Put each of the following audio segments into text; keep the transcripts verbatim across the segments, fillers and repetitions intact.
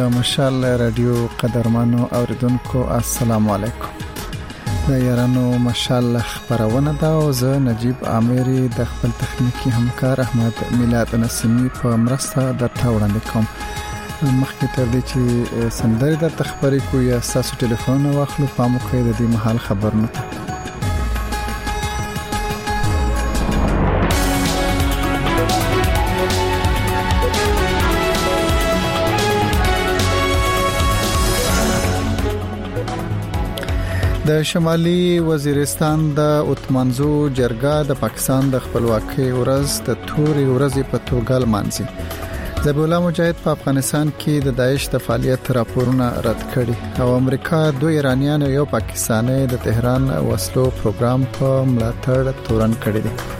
مشال رادیو قدرمنو اوریدونکو السلام علیکم. د یارانو مشال خبرونه دا او زه نجیب عامری د خپل تخنیکی همکار احمد میلاد نسیمی په مرسته د تاوړاندې کوم. مخکې تر دې چې سندري د تخبري کو یا تاسو ټلیفون واخلو په موخه د دې محل خبرونه ته. د شمالي وزیرستان د اوتمانزو جرګه د پاکستان د خپلواکۍ ورځ د توري ورځې په توګه لمانځي. ذبیح الله مجاهد په افغانستان کې د داعش د فعالیت راپورونه رد کړي او امریکا دوه ایرانیان او یو پاکستانی د تهران وسلو پروګرام په ملاتړ تورن کړی دی.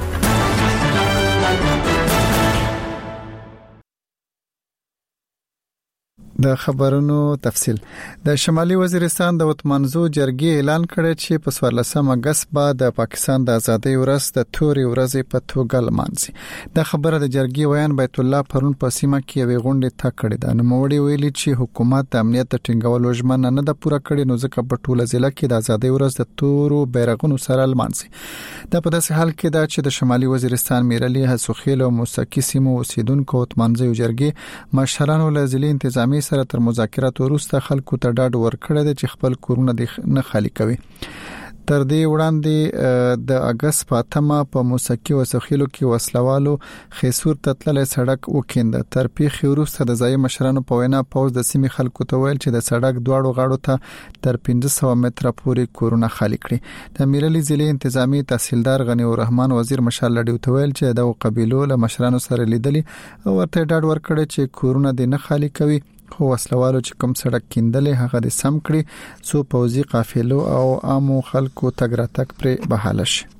د خبرونو تفصيل. د شمالي وزیرستان د اوتمانزو جرګې اعلان کړی چې په څوارلسمه اگست بعد د پاکستان د ازادۍ ورځ د توري ورځې په توګه لمانځي. د خبره د جرګې ویان بیت الله پرون په سیمه کې وی غونډه تا کړې ده. نو موړي ویلي چې حکومت د امنیت ټینګولو ژمنه نه ده پوره کړې، نو ځکه په ټوله ضلع کې د ازادۍ ورځ د تورو بیرغونو سره لمانځي. دا په داسې حال کې ده چې د شمالي وزیرستان میرلي حسوخیل او موسکی سیمو اوسیدونکو اوتمانزو جرګې مشرانو له ضلع انتظامی سره تر مذاکرات وروسته خلکو ته ډاډ ورکړی دی چې خپل کورونه د نه خالی کوي. تر دې وړاندې د اگست پاتمه په موسکی او سخیلو کې وسلوالو خیسور تتللې سړک وکینده. تر پیښې وروسته د ځای مشرانو په وینا پوز د سیمې خلکو ته ویل چې د سړک دواړو غاړو ته تر پنځه سوه متره پورې کورونه خالی کړي. د میرلي ضلع انتظامی تحصیلدار غنی الرحمن وزیر مشال لډیو ته ویل چې د قبيلو له مشرانو سره لیدلي او ورته ډاډ ورکړي چې کورونه د نه خالی کوي، خو وسلوالو چې کوم سړک کیندلې هغه د سم کړي سو پوزي قافلو او عامو خلکو تګ راتګ پر بحاله شي.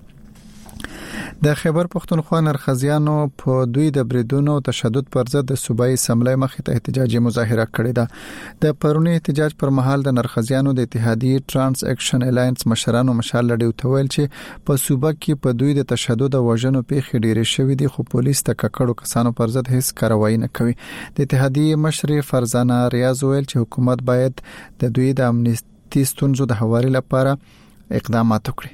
د خیبر پختونخوا نرخزیانو په دوی د بریدونو تشدد پر ضد د صوبایي اسمبلی مخې ته احتجاجي مظاهره کړې ده. د پرونی احتجاج پر مهال د نرخزیانو د اتحادیه ترانس اکشن الاینس مشرانو مشال لډیو ته ویل چې په صوبه کې په دوی د تشدد او وژنو پیښې ډېرې شوې دي، خو پولیس د ککړو کسانو پر ضد هیڅ کاروایی نه کوي. د اتحادیه مشر فرزانه ریاض ویل چې حکومت باید د دوی د امنیتي ستونزو د حوالې لپاره اقدامات وکړي.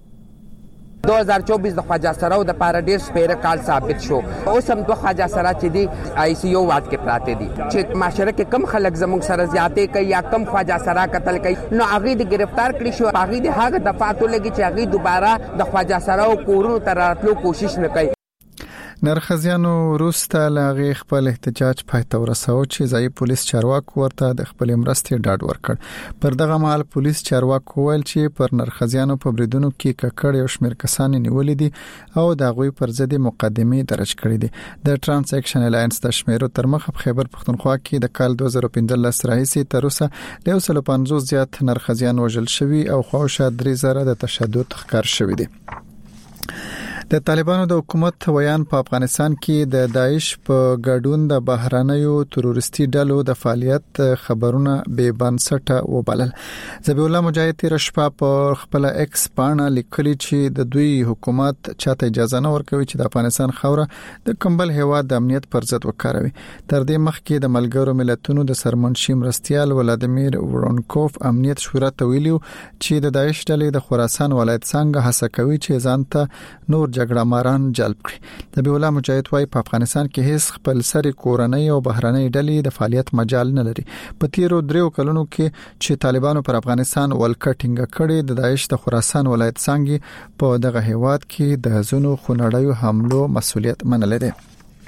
دو هزار چوبیس د خواجه سراو د پاره ډیر سپیره کال ثابت شو. اوس هم د خواجه سرا چې دی آی سی یو واټ کې پراته دي چې معاشره کې کم خلک زموږ سره زیاتې کوي یا کم خواجه سرا قتل کوي، نو هغه د گرفتار کړی شو. هغه د هغه دفعاتو لګي چې هغه دوباره د خواجه سراو کورونو ته راتلو کوشش نه کوي. نرخزیانو روسته لاغي خپل احتجاج پاتې ورساو چې ځای پولیس چارواکو ورته د خپل مرستې ډاډ ورکړ. پر دغه مهال پولیس چارواکو ویل چې پر نرخزیانو په بریدونو کې ککړ یو شمېر کسان نیولې دي او د غوي پر ضد مقدمه درج کړې دي. د ترانس اکشن الاینس د شمیرو تر مخ په خیبر پختونخوا کې د کال دوه زره پنځلس راهیسې تر اوسه له یو سل پنځوس زیات نرخزیان وژل شوي او خواوشا درې زره د تشدد ښکار شوي دي. د طالبانو د حکومت ویان په افغانستان کې د داعش په ګډون د بهرانيو تروریستي ډلو د فعالیت خبرونه به بنسټه وبلل. ذبیح الله مجاهد تیر شپه په خپل ایکس باندې لیکلي چې د دوی حکومت چاته اجازه نه ورکوي چې د افغانستان خوره د کمبل هیواد د امنیت پر ضد وکاروي. تر دې مخکې د ملګرو ملتونو د سرمنشي مرستيال ولادیمیر ورونکوف امنیت شورا ته ویلو چې د داعش ډلې د خراسان ولایت څنګه هڅه کوي چې ځانته نور جګړه ماران جلب کړي. ذبیح الله مجاهد وايي په افغانستان کې هیڅ خپل سری کورنۍ او بهرنۍ ډلې د فعالیت مجال نه لري. په تیرو دریو کلونو کې چې طالبانو پر افغانستان ولکټینګ کړي د داعش د خراسان ولایت څنګه په دغه هیواد کې د زونو خونړیو حملو مسولیت منل دي.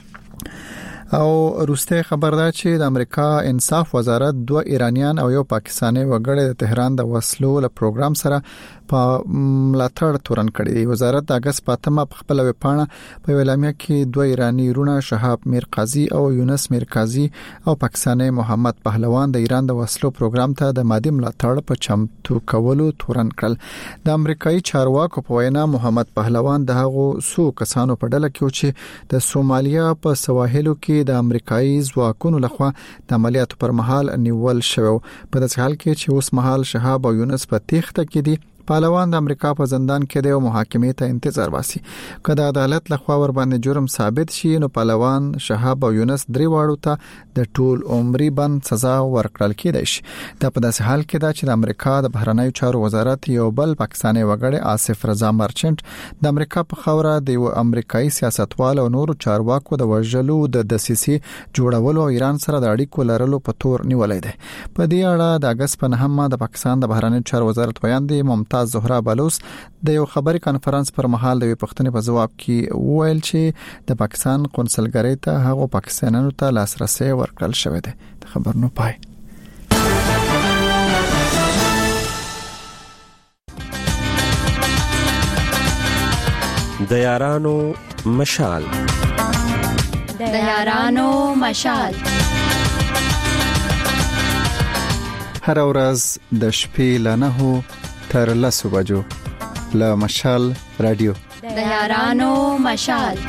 او روسته خبر ده چې د امریکا انصاف وزارت دوه ایرانیان او یو پاکستانی وګړي د تهران د وسلو له پروګرام سره په ملاتړ تورن کړی دی. وزارت د اگست پاتمه په خپل وپاڼه په اعلامیه کې دوه ایرانی رونه شهاب میر قاضي او یونس میر قاضي او پاکستانی محمد پهلوان د ایران د وسلو پروګرام ته د مادي ملاتړ په چمتو کولو تورن کړل. د امریکایي چارواکو په وینا محمد پهلوان د هغو سو کسانو په ډله کې چې د سومالیا په سواحلو کې د امریکایي ځواکونو لخوا د عملیاتو پر مهال نیول شوی. په داسې حال کې چې اوس مهال شهاب او یونس په تیښته کې دي، پهلوان د امریکا په زندان کې د محاکمې ته انتظار باسي. که د عدالت لخوا ور باندې جرم ثابت شي نو پهلوان شهاب او یونس درې واړو ته د ټول عمري بند سزا ورکړل کېدای شي. دا په داسې حال کې دا چې د امریکا د بهرنیو چارو وزارت یو بل پاکستاني وګړی آصف رضا مرچنټ د امریکا په خوره د یو امریکایي سیاستوال او نورو چارواکو د وژلو د دسیسې جوړولو او ایران سره د اړیکو لرلو په تور نیولای دی. په دې اړه د اگست په نهمه د پاکستان د بهرنیو چارو وزارت بیان دی ممتاز زهرا بلوچ د یو خبري کانفرنس پر مهال د پښتنې په جواب کې وویل چې د پاکستان قونسلګری ته هغه پاکستانیانو ته لاسرسي ورکړل شوی دی. د خبر نو پای د یارانو مشال د یارانو مشال هر ورځ د شپې له نهو تر لسو بجو له مشال رادیو د یارانو مشال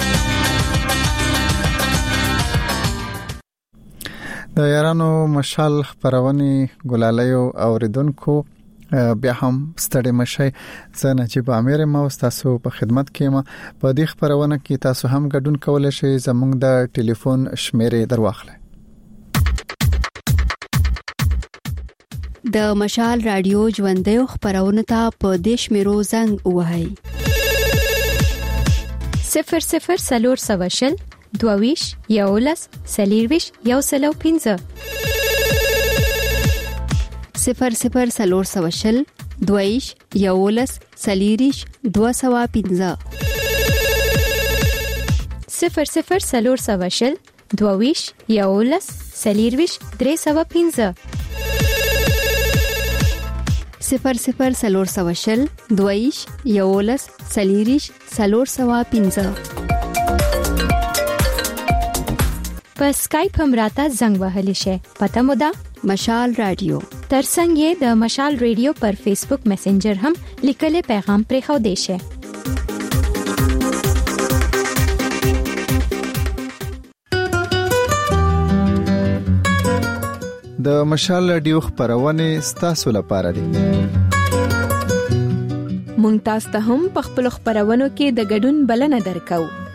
د یارانو مشال خبرونه ګلالیو اوریدونکو بیا هم ستړي مشي. زه نجيب امیر ما تاسو په خدمت کې ما په دې خبرونه کې تاسو هم ګډون کولای شئ. زموږ د ټلیفون شمیرې درواخله. د مشال رادیو ژوندۍ خبرونه ته په دیش میرو زنګ وهاي صفر صفر سلور سواشل دوویش یولس سلیرویش یو سلو پینزه صفر صفر سلور سواشل دوویش یولس سلیریش دو سوا پینزه صفر صفر سلور سواشل دوویش یولس سلیرویش درې سوا پینزه صفر صفر سلور سواشل دویش یولس سلیریش سلور سوا پینزه په سکایپ هم راته زنګ وهلی شي. پته مو ده مشال رادیو ترڅنګ یې د مشال رادیو پر فیسبوک میسنجر هم لیکل پیغام پرې خو دی شي. د مشال رادیو خبرونه ستاسو لپاره دي. مونږ تاسو ته هم په خپل خبرونو کې د ګډون بلنه درکو.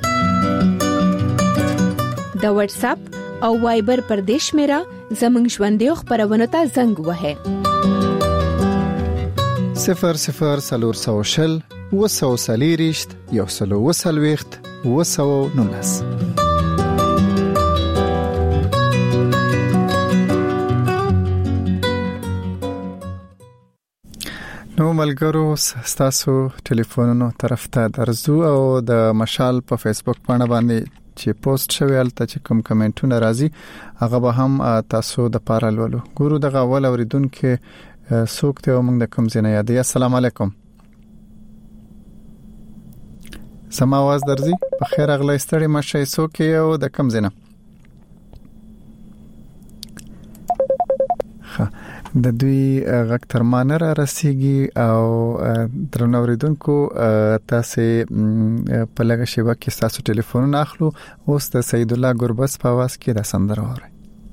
د واتس اپ او وایبر پر دیش میرا زمنګ ژوندۍ خبرونه ته زنګ وهه صفر صفر سلور سوشل وسو سلیریشت یو سلو وسلويخت وسو نونس. نو ملګرو ستاسو ټلیفونونو طرف ته درځو او د مشال په فیسبوک باندې باندې چې پوسټ شوی الته چې کوم کمنټونه راځي هغه به هم تاسو د پاره لولو. ګورو دغه اول اوریدونکو څوک ته موږ د کوم ځای یاد. السلام علیکم. سم आवाज درځي؟ په خیر اغلی ستړي مشه څوک یو د کوم ځای نه؟ ها د دوی غږ تر ما نه را رسیږي او درنو اوریدونکو تاسو په لږه شیبه کې تاسو ټلیفون اخلو. اوس د سید الله ګربس په आवाज کې د سندره اوري.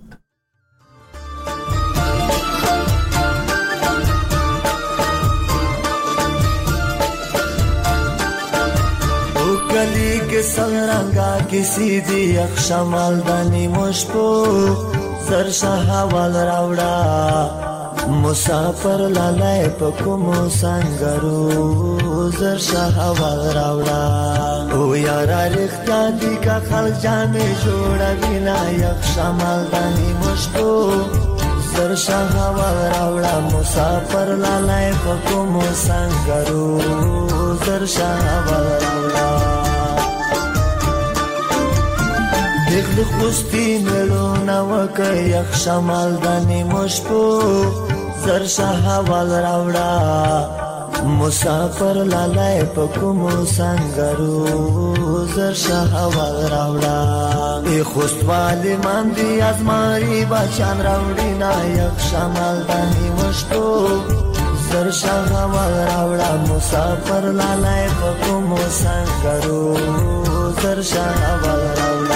او کلی کې څنګه کسی دی اخشمال دانی مشپو سر شاهوال راوړه مسافر لالای پکومو سنگرو زر شاهوال راوړه او یارا رښتا دی کا خل جامې جوړ وینا یک شمال دانی مشکو زر شاهوال راوړه مسافر لالای پکومو سنگرو زر شاهوال راوړه دغل خوستی ملو نوک یک شمال دانی مشپو زر شاهوال راوړه مسافر لالای پکومو سنگرو زر شاهوال راوړه ای خوستوالی من دی از ماری بچان راوړی نا یک شمال دانی مشپو زر شاهوال راوړه مسافر لالای پکومو سنگرو زر شاهوال راوړه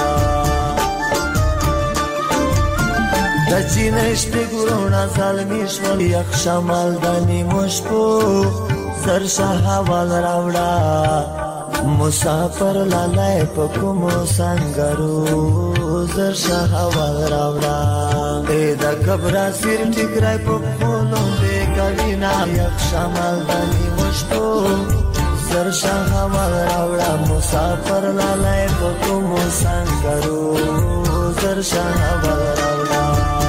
دچینش بگرونا ظلمیش ولی یک شمال دانی مشپو سرشه وال راوړه مسافر لالای په کومو سنگرو زرشه وال راوړه اې دا کبره سیر ټیګرای په خونو دې کلینا یک شمال دانی مشتو سرشه وال راوړه مسافر لالای په کومو سنگرو زرشه وال راوړه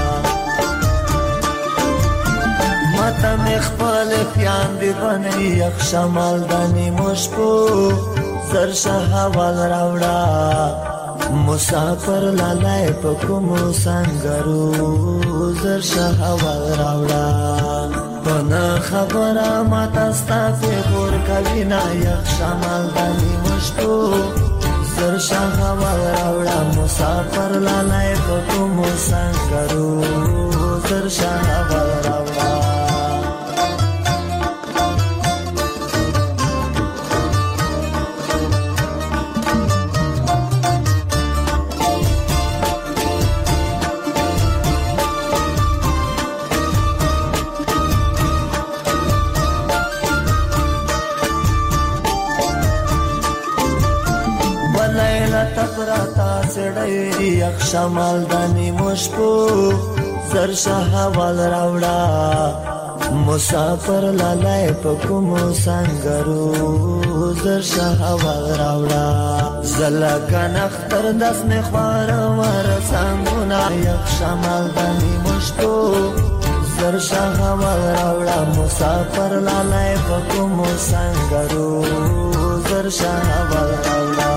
ماته مخبل پیان دی بنی یک شمال دانی مشکو سرشه وال راوړه مسافر لالای په کومو سنگرو زرشه وال راوړه پنا خبره ماته ستاسو ور کلینا یک شمال دانی مشکو سرشه وال راوړه مسافر لالای په کومو سنگرو سرشه وال راوړه تپراتا سړی یک شمال دانی مشکو سرشه وال راوړه مسافر لالای په کومو سنگرو زرشه وال راوړه زلکن اختر دس می خوار ور سنگونا یک شمال دانی مشکو زرشه وال راوړه مسافر لالای په کومو سنگرو زرشه وال راوړه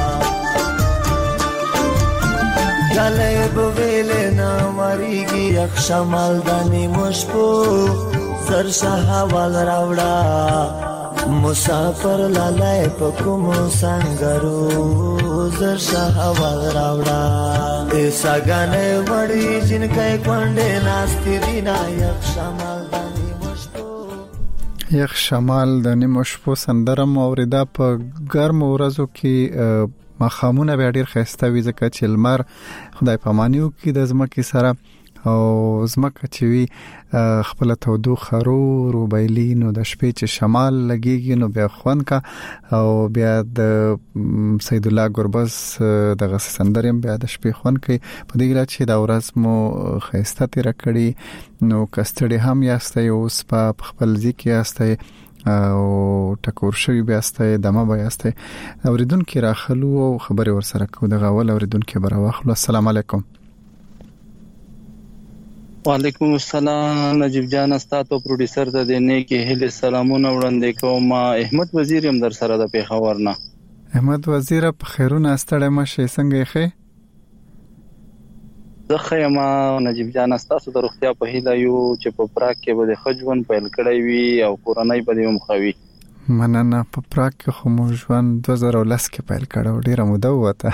گله بویل نامریگی یک شمال دانی مشکو سرشه وال راوړه مسافر لالای په کومو سنگرو زرشه وال راوړه ایسا گانه وړي جنکای کونډه ناستی دینا یک شمال دانی مشکو یک شمال دانی مشکو سندرم اوریدا په ګرم ورځو کې مخامونه به ډیر خسته وي ځکه چې لمر خدای پامانیو کې د زمکه سره او زمکه چې وی خپل تودوخه رو روبایلی نو د شپې چې شمال لګيږي نو بیا خوان کا او بیا د سید الله ګربز د غس سندرم بیا د شپې خوان کوي په دې لاره چې دا ورځ مو خسته تیر کړی نو کستړي هم یاستي اوس په خپل ځکه یاستي او ټکور شوی بیاسته دمه بیاسته اوریدونکو راخلو او خبري ورسره کو دغه ول اوریدونکو براوخلو السلام علیکم وعلیکم السلام نجیب جان استادو پروډوسر ته د نیکی هله سلامونه وړاندې کوم احمد وزیر هم در سره د پیښور نه احمد وزیر په خیرونه استړی مشه څنګه ښه زه خیمه نجیب جان استاسو د روغتیا په هیله یو چې په پراک کې به د خجون پیل کړی وي او کورنۍ به هم خوي مننه په پراک کې خو مو ژوند دوه زره ولس کې پیل کړو ډیره موده وته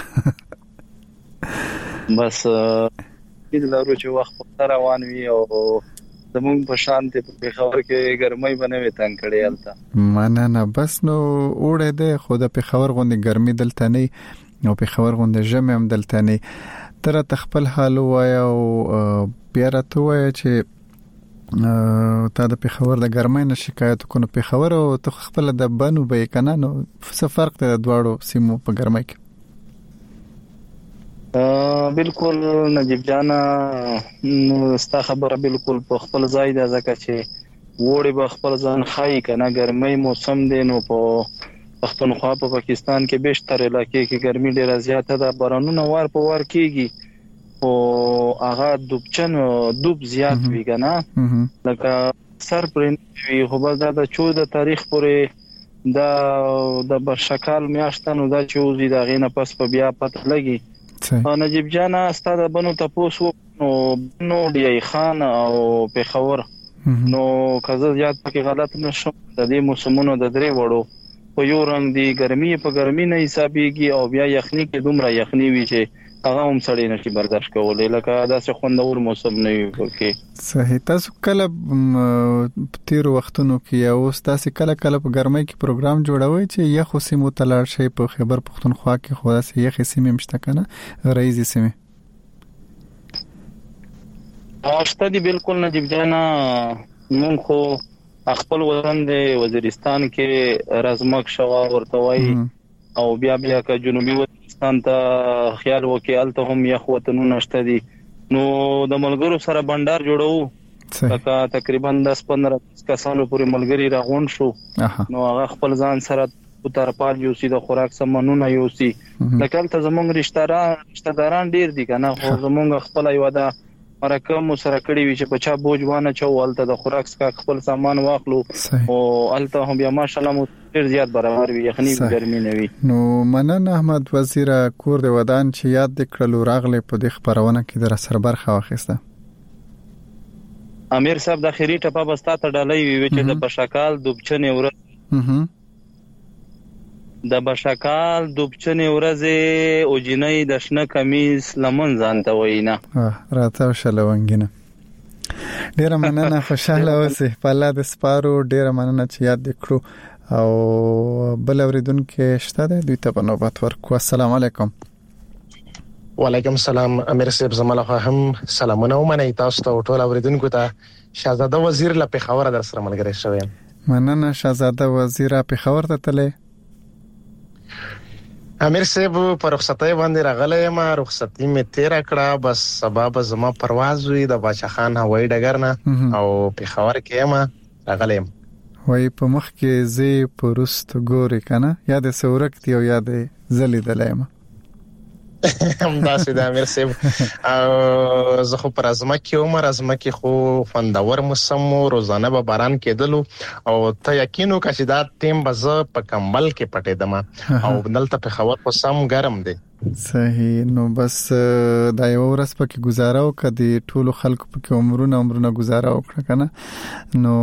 بس دې لارو چې وخت په روان وي او زموږ په شان ته په خبر کې ګرمۍ باندې تنگ کړي الته مننه بس نو اوړه ده خو د په خبر غونډه ګرمي دلته نه او په خبر غونډه جمع هم دلته نه تر تخپل حال وای او بیا راته وای چې تا د پیښور د ګرمۍ نه شکایت کو نو پیښور او ته خپل د بنو به کنه نو څه فرق دی د دواړو سیمو په ګرمۍ کې بالکل نجیب جان ستا خبره بالکل په خپل ځای ده ځکه چې وړي به خپل ځان خای کنه ګرمۍ موسم دی نو په پښتونخوا په پاکستان کې بیشتر علاقې کې ګرمي ډیره زیاته ده بارانونه وار په وار کیږي او هغه دوبچن دوب زیات وی کنه لکه سر پرې وی خو به دا چودہ تاریخ پورې دا د برشکال میاشتنو دا چوزي دا غینه پس په بیا پته لګي نجیب جان استاد بنو تاسو نو نو دی خان او پیښور نو کزه زیات پکې غلط نشم د دې موسمونو د درې وړو په یو رنگ دی ګرمي په ګرمي نه حسابيږي او بیا یخني کې دومره یخني وی چې هغه هم سړی نشي برداشت کولای لکه دا څه خوندور موسم نه وي کې صحیح تاسو کله تیر وختونو کې یا اوس تاسو کله کله په ګرمۍ کې پروګرام جوړوي چې یخ سیمو تلار شي په خبر پښتونخوا کې خو داسې یخ سیمه مشته کنه رئیس سیمه اوسته دی بالکل نجیب جان مونږ خو خپل وطن د وزیرستان کې رزمک شوا ورته وای او بیا بیا که جنوبي وزیرستان ته خیال وکي الته هم یخ وطنونه شته دي نو د ملګرو سره بندر جوړو لکه تقریبا دس پندرہ کسانو پورې ملګری راغون شو نو هغه خپل ځان سره تر پال یو سي د خوراک سمونونه یو سي لکه تل زمونږ رشتہداران رشتہداران ډیر دي کنه خو زمونږ خپل یو دا مرکم سره کړی وی چې په چا بوجوانه چولته د خوراک څخه خپل سامان واخلو او الته هم بیا ماشاءالله مو ډیر زیات برابر وي یخني ګرمي نه وي نو منن احمد وزیر کور د ودان چې یاد کړلو راغله په د خبرونه کې در سره برخه واخیسته امیر صاحب د اخیری ټپه بستا ته ډالۍ وی چې د بشکال دوبچنې ورځ د بشکال دوبچنې ورځ او جنۍ د شنه کمیز لمن ځانته وینا راته شلونګینه ډیره مننه خوشاله اوسه په الله د سپارو ډیره مننه چې یاد کړو او بل اوریدونکو شته د دوی ته په نوبت ورکو السلام علیکم وعلیکم السلام امیر صاحب زماله هم سلامونه ومنه تاسو ته ټول اوریدونکو ته شهزاده وزیر له پیښور در سره ملګری شوم مننه شهزاده وزیر پیښور ته تله امیر صاحب پر رخصتۍ باندې راغلی ما رخصتۍ می تیر کړه بس سبب زما پرواز وی د باچا خان هوایي ډګر نه او پیښور کې ما راغلی وای په مخ کې زی پرست ګوري کنه یا د سورکتی او یا د زلی دلایم هم دا سید امیر صاحب او زه خو پر ازمه کې عمر ازمه کې خو فندور موسم روزانه به باران کېدلو او ته یقینو چې دا ټیم بزه په کمبل کې پټېدم او دلته په خبر په سم ګرم دی صحیح نو بس دا یو ورځ پکې گزاره وکړي ټولو خلکو پکې عمرونه عمرونه گزاره وکړه کنه نو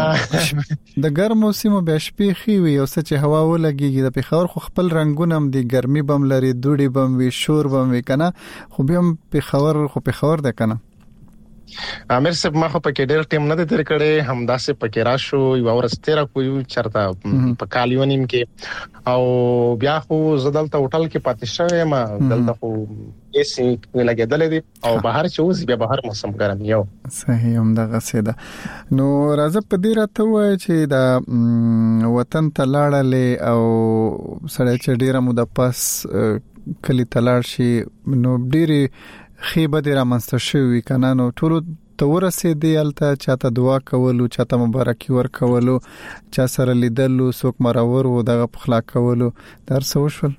د ګرمو سیمو بیا شپې خي وي او چې هوا ولګيږي د پیښور خو خپل رنگونه هم دي ګرمي بم لري دوړي بم وي شور بم وي کنه خو بیا پیښور خو پیښور ده کنه امیر صاحب ما خو پکې ډېر ټیم نه تیر کړي همداسې پکې راشو یو ورځ تیر کوو چرته په کالیونیم کې او بیا خو زدلته هوټل کې پاتې شوم ما دلته خو ایسی لګیدل دي او بهر چې اوس بیا بهر موسم ګرم یو صحیح هم دغه سیده نو راځه په دې راته وای چې دا وطن ته لاړلې او سړی چې ډیره مو د پاس کلی تلاړ شي نو ډیره خیبه د رامنځته شوی کنه نو ټول تورسه دی الته چاته دعا کولو چاته مبارکي ور کولو چا سره لیدلو څوک مرور و دغه پخلا کولو در څه وشول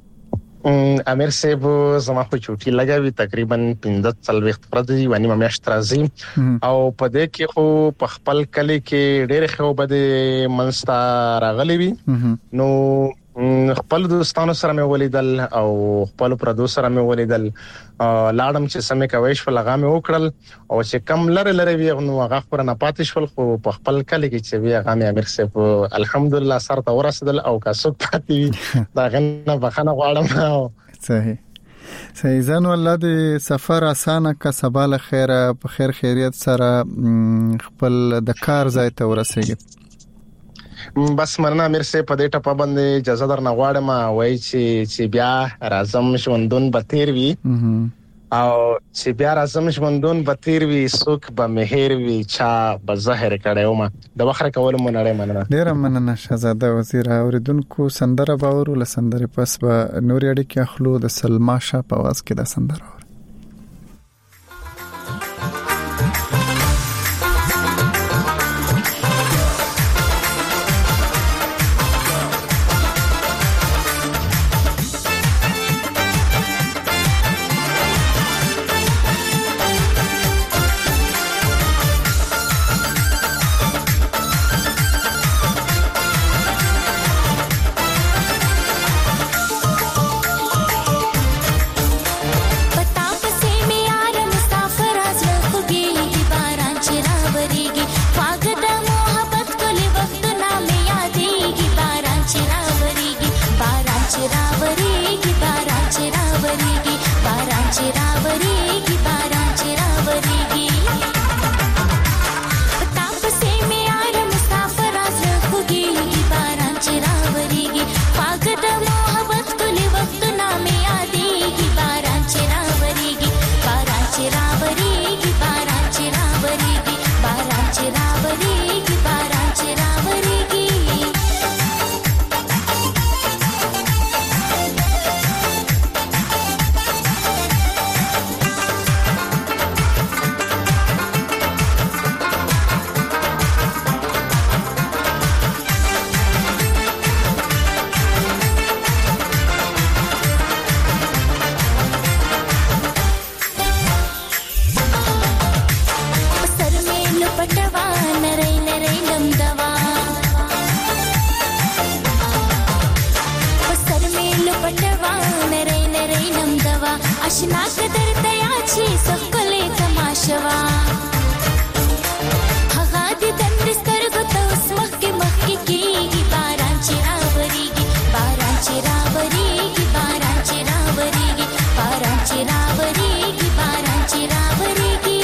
امیر صاحب زما خو چوټي لګاوي تقریبا پنځه څلويخت ورځې ونی مېشت راځي او په دې کې خو په خپل کلی کې ډېر خو بده منستا راغلي وي نو خپل دوستانو سره مې ولیدل او خپل پردو سره مې ولیدل لاړم چې سمې کوي شو لغامه وکړل او چې کم لره لره وی نو هغه خبره نه پاتې شول خو په خپل کلی کې چې وی هغه مې امیر صاحب الحمدلله سره ته ورسېدل او کا څوک پاتې دا غنه بخنه غواړم صحیح صحیح ځان والله د سفر اسانه کا سباله خیره په خیر خیریت سره خپل د کار ځای ته ورسېږي بس مرنه امیر صاحب په دې ټپه باندې اجازه درنه غواړم وای چې چې بیا راځم ژوندون به تیر وي او چې بیا راځم ژوندون به تیر وي څوک به مهر وي چا به زهر کړو ما د وخره کول مونږ نه مننه ډیر مننه شهزاده وزیر اوریدونکو سندره باور ول سندره پس به نور اړیکې اخلو د سلما شاه په واس کې د سندره पता آشنا قدر تیا چی سکلې تماشوا هغه دې تندر سترګو ته اوس مخکې مخکې کېږي باران چې راورېږي باران چې راورېږي باران چې راورېږي باران چې راورېږي باران چې راورېږي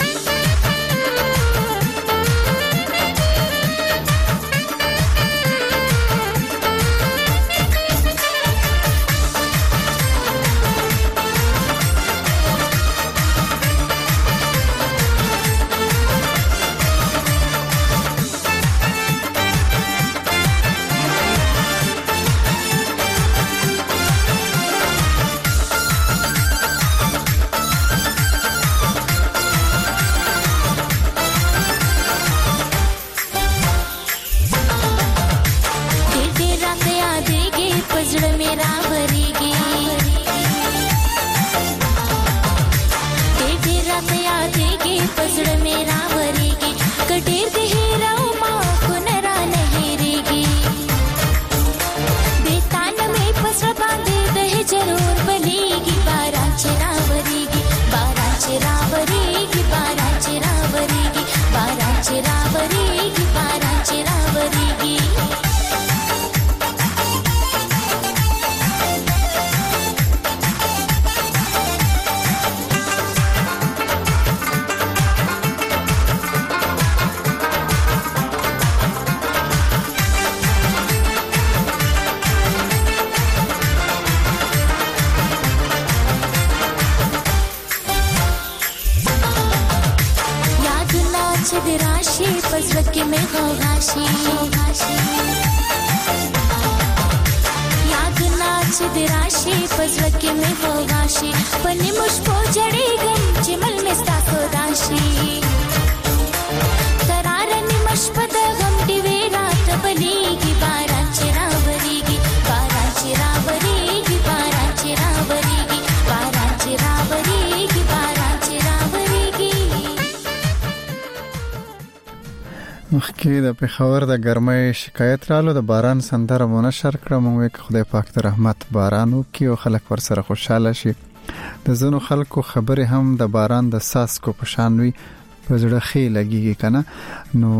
مخکې د پېښور د ګرمۍ شکایت رالو د باران سندره مو نشر کړه مونږ وی خدای پاک ته رحمت باران وکي او خلک ورسره خوشاله شي د زنو خلکو خبره هم د باران د ساس کو پشان وي په زړه خې لګيږي کنه نو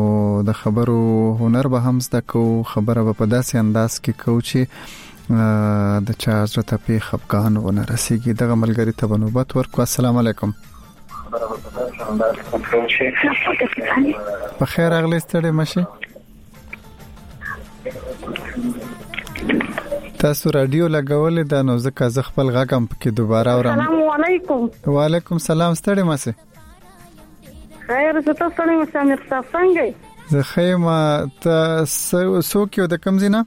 د خبرو هنر به هم زده کو خبره په داسې انداز کې کو چې د چا زړه ته په خفقان ونه رسیږي دغه ملګری ته نوبت ورکو السلام علیکم په خیر اغلی ستړي مشه تاسو رادیو لګولې دا نو ځکه ز خپل غاګم پکې دوباره اورم السلام علیکم وعلیکم السلام ستړي مشه خیر زه تاسو ستړي مشه امیر صاحب څنګه زه خیمه تاسو څوک یو د کم زینا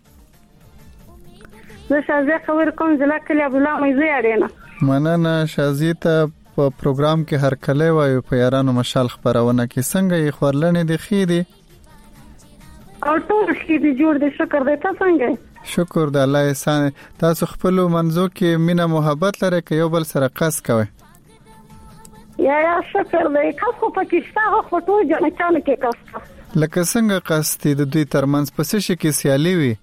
زه شازیه خبر کوم ځلا کلی ابو الله مې زه اړینا مننه شازیه ته په پروګرام کې هر کله وایو په یارانو مشال خبرونه کې څنګه یې خورلنې دي خې دي او ټول خې دي جوړ دي شکر دې تاسو څنګه شکر د الله احسان تاسو خپل منځو کې مینا محبت لري کې یو بل سره قص کوي یا یا شکر دې خو پاکستان خو ټول جن چانه کې قص لکه څنګه قص دي د دوی ترمنځ پسې شي کې سیالي وي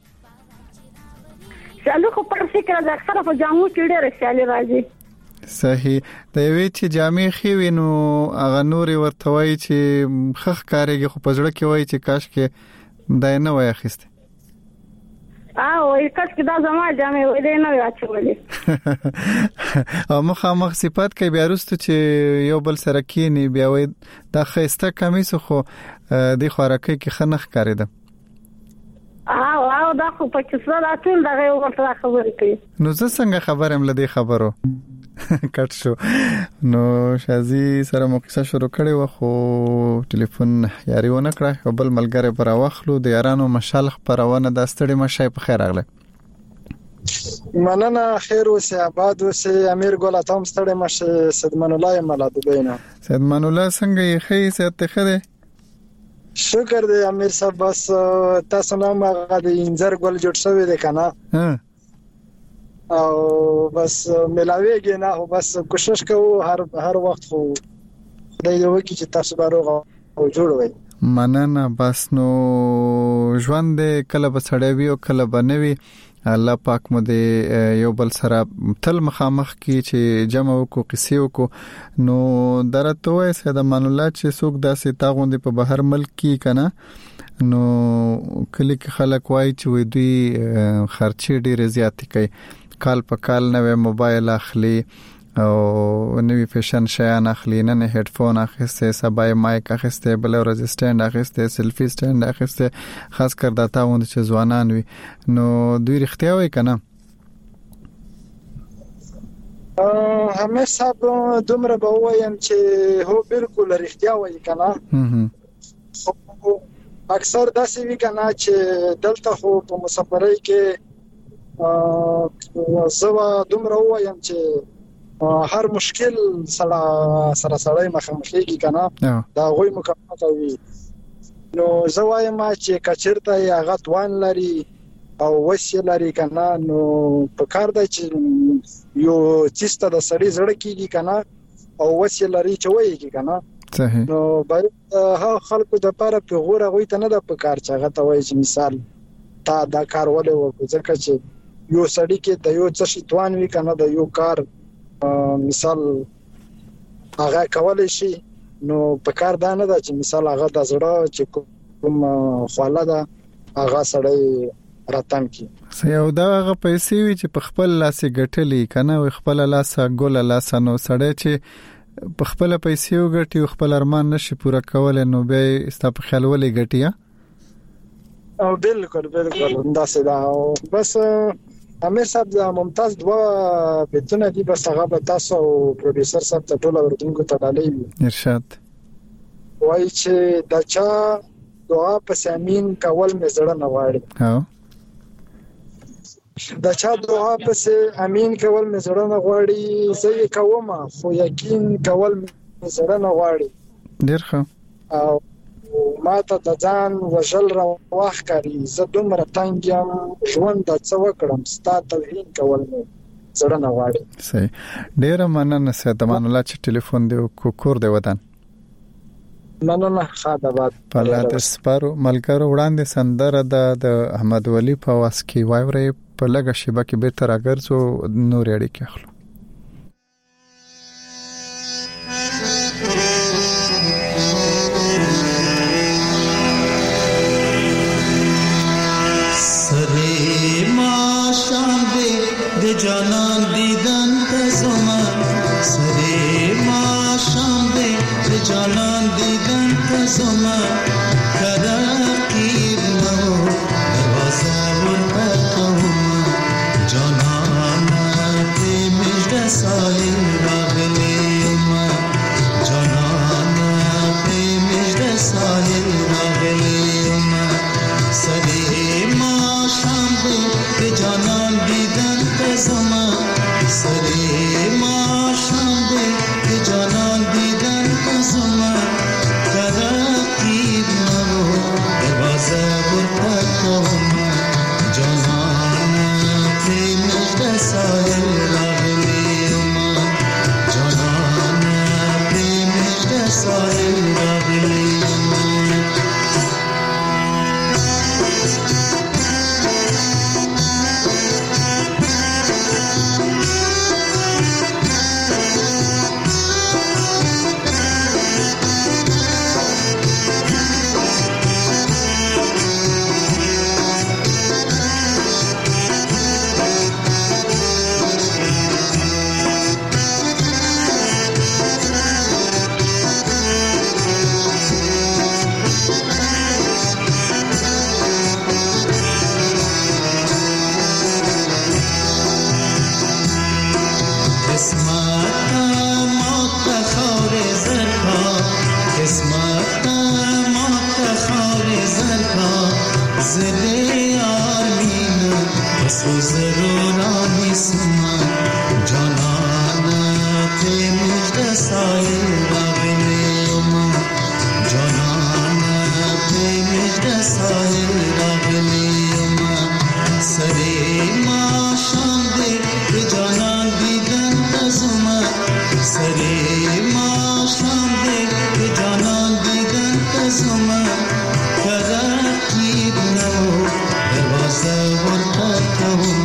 سیالي خو پر فکر د اکثره په جامو کې ډېر سیالي راځي صحیح د یوې چې جامې خېوي نو هغه نوري ورته وایي چې خخ کاريږي خو په ځړه کې وایي چې کاش کې دای نه وای اخیسته او کاش کې دا زما جامې وای دی نه واچولې او مخامخ صفات کې بیا وروسته چې یو بل سره کېنی بیا وای دا خيسته کمیس خو د خوراکي کې خنخ کاری ده او او دا خو په کیسه لا ټول دغه ورته خبرې کوي نو زه څنګه خبرم لدی خبرو کټ شو نو شازي سره مو کیسه شروع کړې و خو ټلیفون یاري ونه کړه او بل ملګری پر واخلو د یارانو مشالخ پرونه د ستړي مشای په خیر اغله مننه خیر اوسه آباد اوسه امیر ګل اتم ستړي مشه سیدمن الله ملاد بینه سیدمن الله څنګه یې خې ست خره شکر دې امیر صاحب بس تاسو نو هغه د انځر ګل جوړ شوی دی کنه ها او بس ملاویږي نه او بس کوشش کوو هر هر وخت خو خدای دې وکړي چې تاسو باروغه او جوړوي مننه بس نو ژوند کله به سړی وي او کله به نه وي الله پاک مو دې یو بل سره تل مخامخ کی چې جمع وکړو قصې وکړو نو درته وای سید امان الله چې څوک داسې تاغوندې په بهر ملک کې کنه نو کله کې خلک وای چې وې دوی خرچې ډېر زیات کوي کال په کال نوې موبایل اخلي او نوې فیشن شیان اخلي نه هډفون اخسته سبای مایک اخسته بل ورځ سټاند اخسته سلفي سټاند اخسته خاص کر داتا وند چې ځوانان وي نو دوی رښتیا وای کنه ا همه صاحب دومره به وایم چې هو بالکل رښتیا وای کنه اکثر داسې وی کنه چې دلته خو په مسافرۍ کې ا زوا دومره وایم چې هر مشکل سره سره سره مخامخېږي کنه دا غوي مکمل کوي نو زوایم چې کچرته هغه توان لري او وسیله لري کنه نو په کار دی چې یو چیسته د سړی زړه کیږي کنه او وسیله لري چې وایي کنه صحیح نو باید ها خلکو د پاره په غوړه غوي ته نه د په کار چې هغه ته وایي چې مثال تا دا کار ولې وکړه ځکه چې یو سړی کې د یو څه شي توان وی کنه د یو کار مثال هغه کولای شي نو په کار دا نه ده چې مثال هغه د زړه چې کوم خواله ده هغه سړی راتم کی سیو دا هغه پیسې وی چې په خپل لاس ګټلې کنه او خپل لاس ګول لاس نو سړی چې په خپل پیسې وګټي او خپل ارمان نشي پوره کول نو به است په خیال ولې ګټیا او بالکل بالکل دا څه بس امیر صاحب د ممتاز دوا بتونه دي بس هغه به تاسو او پروډوسر صاحب ته ټول ورتونکو ته ډالې ارشاد وای چې دا چا دعا پس امین کول مې زړه نه واړي ها دا چا دعا پس امین کول مې زړه نه غواړي زه یې کوم خو یقین کول مې زړه نه غواړي ډیر ښه او ما ته د ځان وژل را واخکاري زه دومره تنګ یم ژوند د څه وکړم ستا توهین کول مې زړه نه غواړي صحیح ډیر مننه سید امان الله چې ټلیفون دی کو کور دی ودان مننه خادبات په لاته سپارو ملګرو وړاندې سندره د احمد ولی په واس کې وایوري په لګه شیبه کې به تر اگرځو نور اړي کې اخلو جانان دیدن تزما سره ما شام دے جانان دیدن تزما کراکیر نو دروازه ور پکوم جانان ته مجد ساحل راغلیم جانان ته مجد ساحل راغلیم سره ما شام دے جانان دیدن زما سره ما شام دے کہ جانان دیدن زما کراکیر نو دروازه ورته کوم جانان ته مجد ساحل راغلیم جانان ته مجد ساحل راغلیم Oh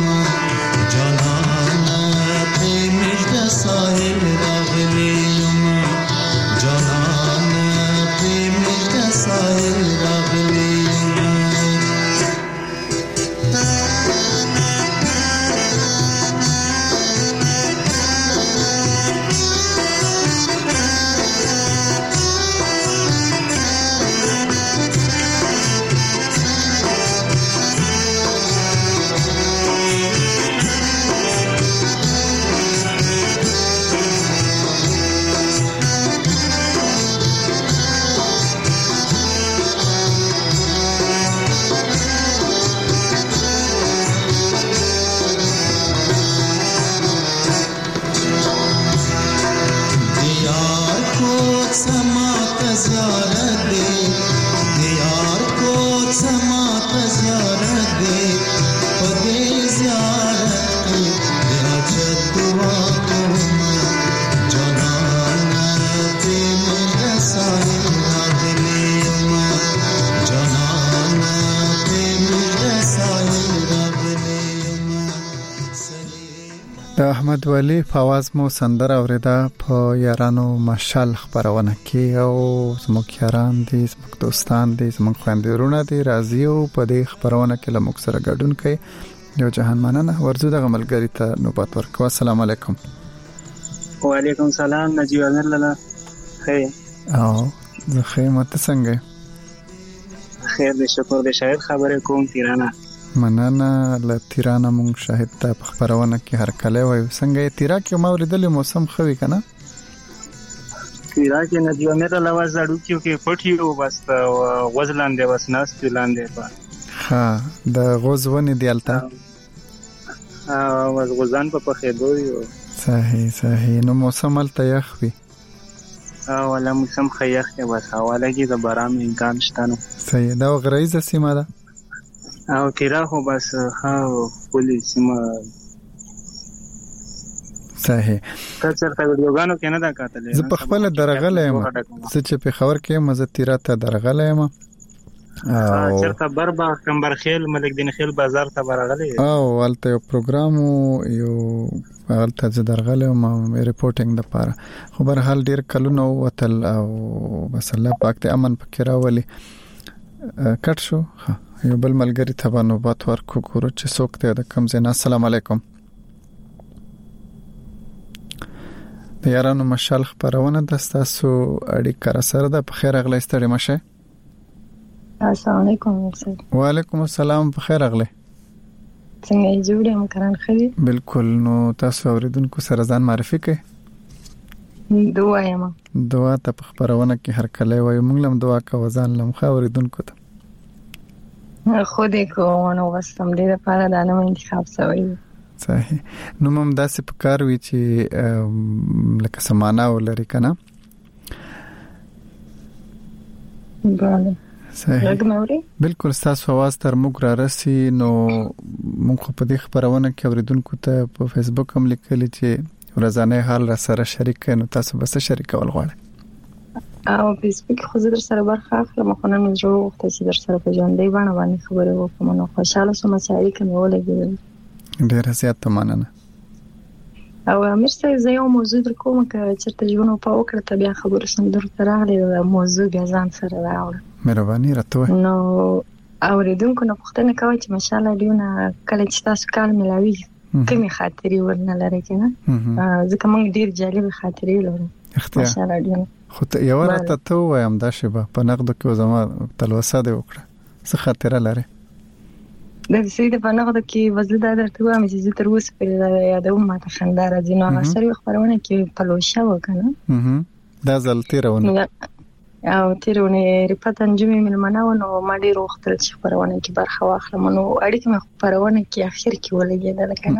د احمد ولی فواز مو سندره اوریدا په یارانو مشال خبرونه کې او زموږ یاران دي زموږ دوستان دي زموږ خويندرونه دي راځي او په دې خبرونه کې لموږ سره ګډون کوي. یو جهان مننه ورزو د غملګری ته نوبت ورکو. السلام علیکم. وعلیکم سلام نجیب امیر لاله. خیر او زه خیر مت څنګه خیر دې شکر دې شاید خبره کوم تیرانه مننه ل تیرانه مونږ شاهد ته خبرونه کې هر کله وای څنګه تیرا کې ما ورېدل موسم خوي کنه تیرا کې نجیب امیر لاله زړو کې پټیو بس غوزلاندې بس ناس تلاندې په ها د غوزونه دیالتا ا واز غوزان په پخې دوی صحیح صحیح نو موسم الته یخوي ا ولا موسم خیخ کې بس حواله کې د باران امکان شته نو صحیح دا غریزه سیمه ده او تیرا خو بس ها پولیس سیمه صحیح کچر ته ویډیوګانو کې نه دا کاتلې زه په خپل درغله یم چې په خبر کې مزه تیرا ته درغله یم او چرته بربا کمبر خیل ملک دین خیل بازار ته برغله او ولته یو پروګرام یو ولته زه درغله ما ریپورټینګ د پاره خو بهر حال ډیر کلونه وتل او بس الله پاک ته امن پکې راولي کټ شو یو بل ملګری ته باندې بات ورکو کورو چې څوک ته د کم زینا. السلام علیکم. د یارانو مشال خبرونه د تاسو اړیکه را سره ده. په خیر اغلی ستړي مشه. السلام علیکم. وعلیکم السلام. په خیر اغلی څنګه جوړ یم کران خري بالکل. نو تاسو اوریدونکو سره ځان معرفي کړئ. دعا یم دعا ته په خبرونه کې هر کله وای موږ لم دعا کوو ځان لم خو اوریدونکو ته خو دې کوو نو وسم دې لپاره دا نو انتخاب شوی. صحیح. نو مم داسې په کار وی چې لکه سمانه ولري کنه. بله صحیح بالکل. تاسو आवाज تر موږ را رسي نو موږ په دې خبرونه کې اوریدونکو ته په فیسبوک هم لیکلي چې ورځانه حال را سره شریک کړئ. نو تاسو به څه شریک ول غواړئ؟ او فیسبوک خو زه در سره برخه اخلم خو نن زه وخت چې در سره په ژوندۍ باندې باندې خبرې وکم. نو خوشاله سم چې اړیکه مې ولګېدل. ډېر زیات مننه. او امیر صاحب زه یو موضوع در کوم چې چرته ژوند په وکړه ته بیا خبرې سم درته راغلي دا موضوع بیا ځان سره راوړم. مهرباني راته. نو اوریدونکو نه پوښتنه کوي چې ماشاءالله دیونه کله چې تاسو کال ملاوي کومې خاطرې ورنه لري کنه ځکه موږ ډیر جالب خاطرې لرو ماشاءالله دیونه. خو ته یو راته ته وایم دا شیبه په نقد کې زما تلوسه دی وکړه څه خاطره لري؟ د دې په نقد کې وزله دا درته وایم چې زه تر اوسه پرې یادوم ما ته خندا راځي. نو هغه سره خبرونه کې پلوشه وکنه دا ځل تیرونه او تیرونه ریپورت انجمې ملمنه نو ما ډیر وخت چې خبرونه کې برخه واخلم. نو اړیکه مې خبرونه کې اخر کې ولګېدل کنه.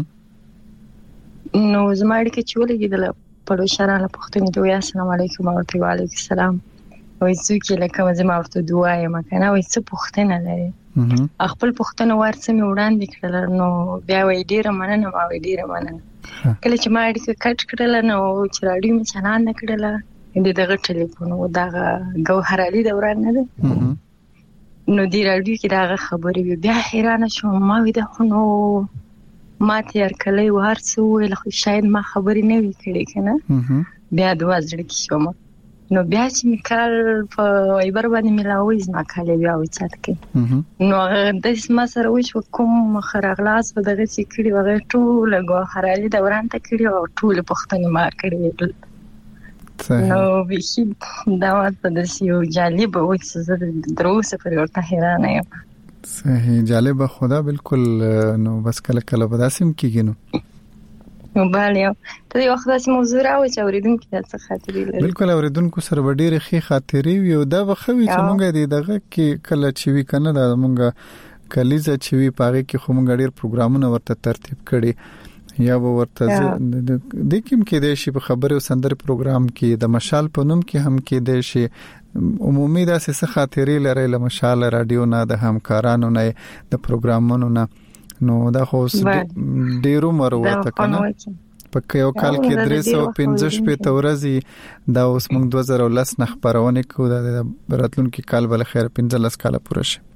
نو زما اړیکه چې ولګېدل پلوشه را لپختنې دوی السلام علیکم او وعلیکم السلام وای څوک لکه زما ورته دعای ما کنه وای څه پختنه لري خپل پختنه ورڅ مې وړاندې کړل. نو بیا وای ډیره مننه ما وای ډیره مننه. کله چې ما اړیکه کټ کړل نو چې راډیو مې چلان نه کړل د دغه ټلیفون او دغه گوهر علي دوران نه ده نو دی راډیو کې دغه خبرې بیا حیران شوم. ما وې ده نو ما تیار کړی و هر څه ویل خو شاید ما خبرې نه وی کړې کنه. بیا د وازړ کې شوم. نو بیا چې میکال په وایبر باندې ملاوي زما کال بیا وچات کې نو د اسما سره وښ کوم خرغلاس په دغه چې کړي وغه ټول گوهر علي دوران ته کړي او ټول پښتني ما کړی. نو بشي دا واسه د یو جالب او څه دروسه پر ورته حیران یم. صحیح جالب خدا بالکل. نو بس کله کله بداسم کیږي نو نو bale ته یو وخت داسې موضوع راوي چې اوریدونکو ته څه خاطرې لري. بالکل اوریدونکو سره ډېرې ښې خاطرې وي او دا بخوي چې مونږ دې دغه کې کله چې وی کنه دا مونږ کلیزه چې وی پاره کې خو مونږ ډېر پروګرامونه ورته ترتیب کړي یا به ورته د کوم کې د شي په خبرو سندري پروګرام کې د مشال په نوم کې هم کې د شي عمومي د څه خاطرې لري له مشال رادیو نه د همکارانو نه د پروګرامونو نه. نو دا خو ډیرو مروته کنه په یو کال کې درې سوه پنځه شپږ ورځې دا اوس موږ دوه زره لس نه خبرونه کوو د راتلونکي کال بل خیر پنځه لس کال پوره شي.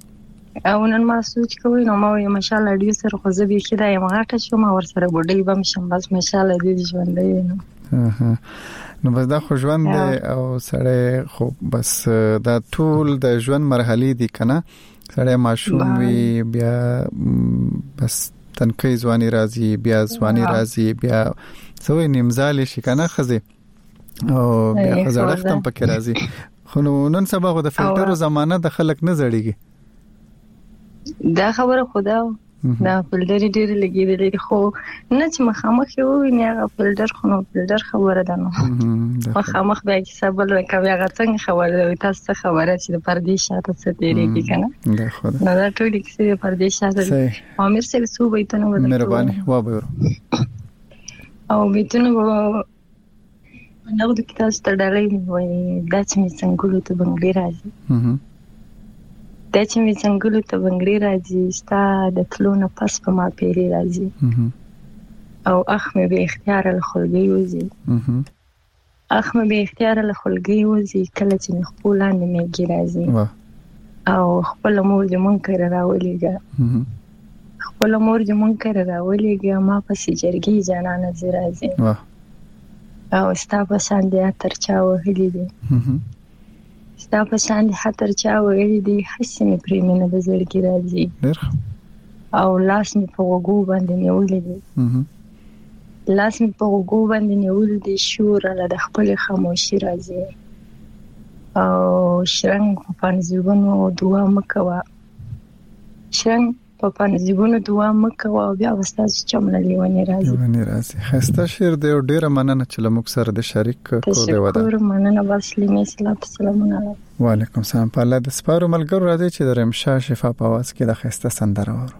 او نن ما سوچ کوي نو ما یې ماشاءالله ډیر سره خو زه به کېدا یم غاټه شوم او سره بډای به مشم بس ماشاءالله دې ژوند دی نو نو بس دا خو ژوند دی او سره خو بس دا ټول د ژوند مرحلې دي کنه سره ماشوم وی بیا بس تنکي ځواني راځي بیا ځواني راځي بیا سوې نیمزالي شي کنه خزي او بیا خزړختم پکې راځي خو نن سبا خو د فلټرو زمانہ د خلک نه زړیږي دا خبره خدا دا فلټر ډېر لګیدل خو نه چې مخامخ یو نه هغه فلټر خو نو فلټر خبره ده نو مخامخ به کې سبل کوي هغه څنګه خبره تاسو خبره چې د پردي شاته څه تیریږي کنه دا خو دا ټول کې د پردي شاته امیر سره سو بیتونه ودل مهرباني و به او بیتونه نو د کتاب ستړلې وي دا چې څنګه ته بنګړي راځي دا چې می څنګه ته بنګړي راځي ستا د تلو نه پس په ما پیری راځي او اخ مې به اختیار له خلګي وځي اخ مې به اختیار له خلګي وځي کله چې خپل لاندې مې ګرځي او خپل مور دې مونږ کړه راولېګا خپل مور دې مونږ کړه راولېګا ما پسې جرګي جانانه زراځي او ستا په شان دې تر چا وهلې دي ستا په شان دې خطر چا وهلې دي حسنه پریمنه د زړګي راځي او لاس مې په وګو باندې نیولې دي لاس مې په وګو باندې نیولې دي شور له د خپل خاموشي راځي او شرنګ په پنځګونو دعا مکوا شرنګ په پنځګونو دعا مکوا او بیا وستاسو چمنه لیونی راځي لیونی راځي خسته شعر دی ډیره مننه چې لمک سره د شریک کوله ودا تشکر مننه بسلیمه سلام علیکم وعلیکم السلام په الله د سپارو ملګرو راځي چې د رمشا شفا په आवाज کې د خسته سندره وره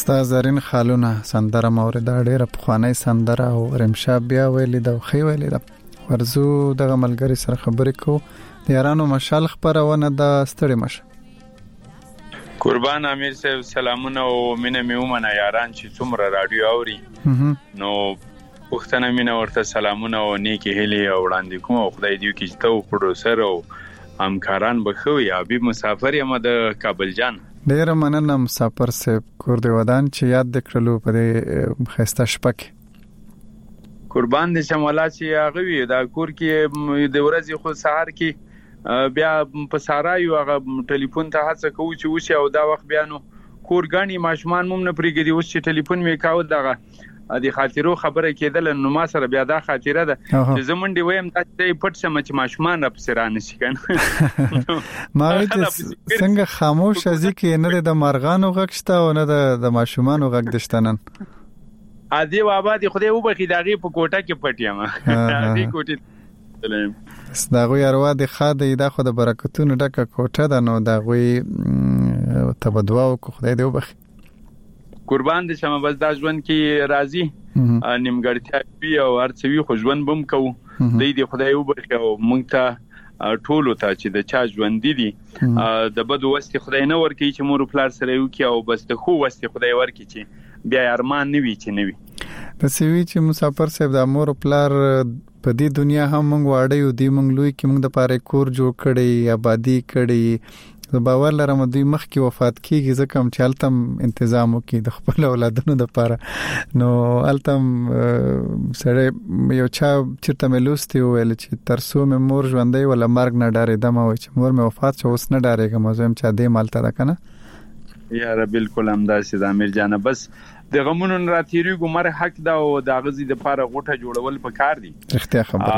استاد زرین خالونه سندره مورد ډیره پخوانی سندره او رمشا بیا ویلې د خو ویلې د ورزو دغه ملګری سره خبرې کو د یارانو مشال خبرونه د ستړي مشه قربان امیر صاحب سلامونه او مینه میومنه یاران چې څومره رادیو اوري نو پښتنه مینه ورته سلامونه او نیکی هلي او وړاندې کوم او خدای دې کې ته پروډوسر او همکاران بخوي حبيب مسافر یم د کابل جان ډیر مننه مسافر صاحب کور دی ودان چې یاد دکړلو په خسته شپک قربان دې شماله چې هغه وي دا کور کې د ورځې خو سحر کې بیا په سارایو هغه ټلیفون ته هڅه کوي چې وشي او دا وخت بیا نو کورګانی ماشومان موږ نه پریږدي اوس چې ټلیفون می کاوه دغه د خاطرو خبره کېدل نو ما سره بیا دا خاطره ده چې زمونډي ویم چې پټ سم چې ماشومان را پسرانه شي کنه ما څنګه خاموش ازي کې نه د مرغانو غږ شته او نه د ماشومانو غږ دشتنن ادي بابا دې خدای وبخي دغه په کوټه کې پټیم ادي کوټه دغه یاروا د خاده د خو د برکتونو ډکه کوټه ده نو دغه تبدوا او خدای دې وبخي قربان دې شمه بس دا ژوند کې راضي نیمګړتیا وی او ارڅوي خو ژوند بم کو دې دې خدای وبخي او مونږ ته ټولو ته چې د چا ژوند دي د بد وست خدای نه ورکی چې مور پلار سره یو کې او بس د خو وست خدای ورکی چې بیا ارمان نوي چې نوي د سوي چې مسافر صاحب د مور پلار په دې دنیا هم مونږ واړی او دې مونږ لوی کې مونږ د پاره کور جوړ کړي آبادی کړي زه باور لرم دوی مخ کې وفات کیږي ځکه هم چالتم تنظیم وکي د خپل اولادونو د پاره نو التم سره یو چا چرته ملوستي ویل چې ترسو مې مور ژوندۍ ولا مرګ نه ډارې دمه وای چې مور مې وفات شو اوس نه ډارېږم زم چې دې مالته ده کنه یاره بالکل همداسې د امیر جان بس د غمونو راتيري ګمر حق دا او د غزي د پاره غوټه جوړول پکار دي اختیار خبره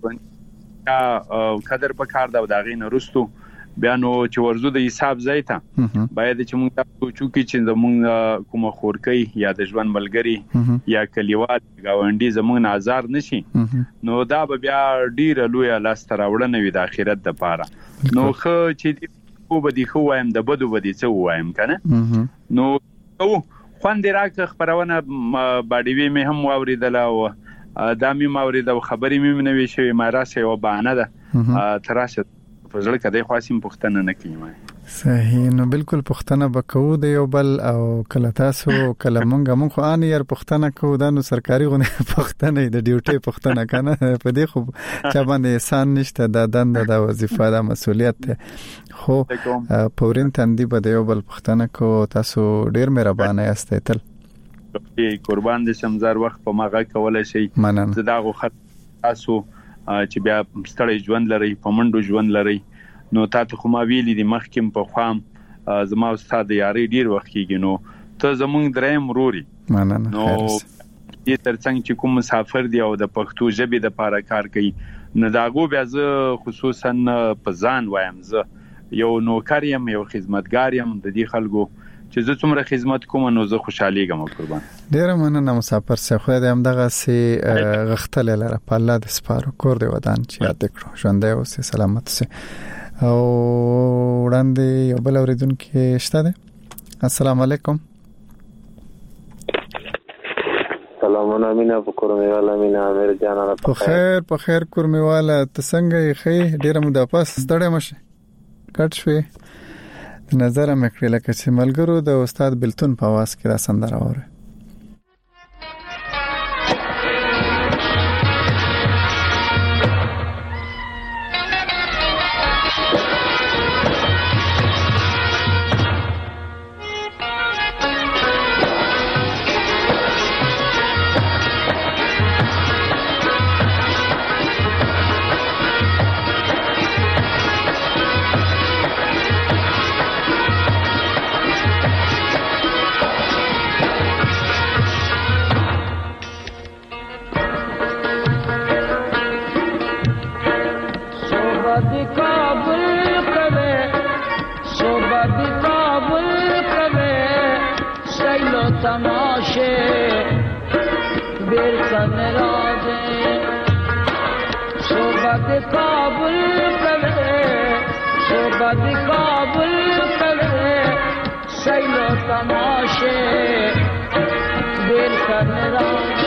قدر پکار دا د غین رستو بیا نو چې ورزو د حساب ځای ته باید چې موږ تاسو چوکي چې زموږ کومه خورکۍ یا د ژوند ملګری یا کلیوال گاونډي زموږ نظر نشي نو دا به بیا ډیر لوی لاس تراوړنه وي د اخرت د پاره نو خو چې خو به دي خو وایم د بدو به دي څه وایم کنه نو او خوند راک خبرونه باډي مې هم واوریدل او دا مې ماورید او خبرې مې نوې شوې ما راشه او بهانه ده تراشه فزړه کده خاصم پښتنه نه کیمه صحیح نو بالکل پښتنه بکو د یو بل او کله تاسو کله مونږه مونږ خو ان ير پښتنه کو د نو سرکاري غونه پښتنه د ډیوټي پښتنه کنه په دې خو چا باندې احسان نشته د دند د وظیفه د مسولیت خو پورین تندې به د یو بل پښتنه کو تاسو ډیر مهربانه یاست تل قربان دې سمزار وخت په ماغه کولای شي زداغه خط تاسو چې بیا ستړي ژوند لري په منډو ژوند لري نو تاسو خو ما ویلې د مخکم په خوام زما استاد یاري ډیر وخت کېږي نو ته زمونږ دریم روري مننه نو دې ترڅنګ چې کوم مسافر دی او د پښتو ژبې د پاره کار کوي نه داغو بیا زه خصوصا په ځان وایم زه یو نوکر یم یو خدمتګار یم د دې خلکو چې زه څومره خدمت کوم نو زه خوشاله ګم قربان ډیر مننه مسافر څخه خو دې هم دغه سي غختل لره په الله د سپارو کور دی ودان چې یاد کړو ژوند او سلامت سي او وړاندې یو بل اوریدونکو شته ده السلام علیکم سلامونه مینا په کورمیواله مینا امیر جان په خیر په خیر کورمیواله ته څنګه یې خې ډیر مده پاس ستړی مشه کټ شوې نظر مې کړل لکه چې ملګرو د استاد بلتون په واس کې را سندره وره सैलो तमाशे देर करना